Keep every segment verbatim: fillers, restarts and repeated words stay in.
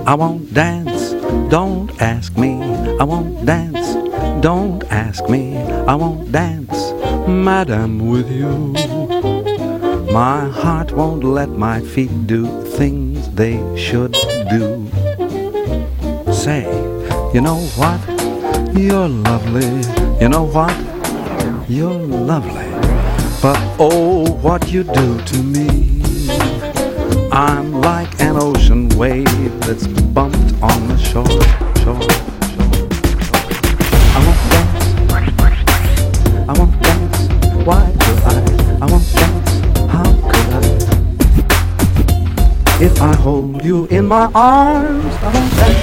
I won't dance, don't ask me. I won't dance, don't ask me. I won't dance, madam, with you. My heart won't let my feet do things they should do. Say, you know what? You're lovely. You know what? You're lovely. But oh, what you do to me. I'm like an ocean wave that's bumped on the shore, shore, shore, shore. I won't dance, I won't dance, why could I? I won't dance, how could I? If I hold you in my arms, I won't dance.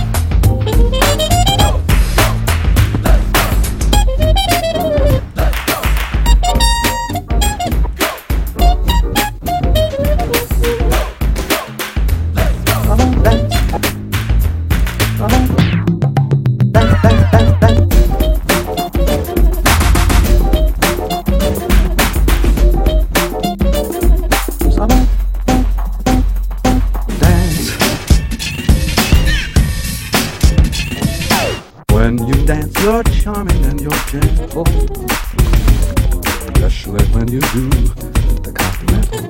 When you dance, you're charming and you're gentle, especially when you do the continental.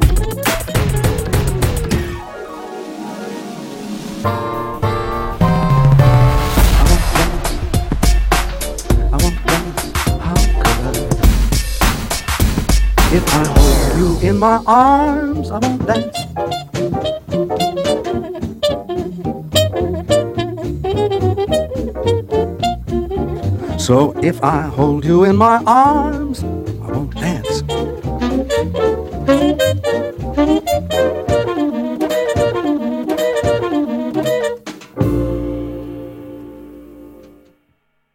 I won't dance, how could I? If I hold you in my arms, I won't dance. So if I hold you in my arms, I won't dance.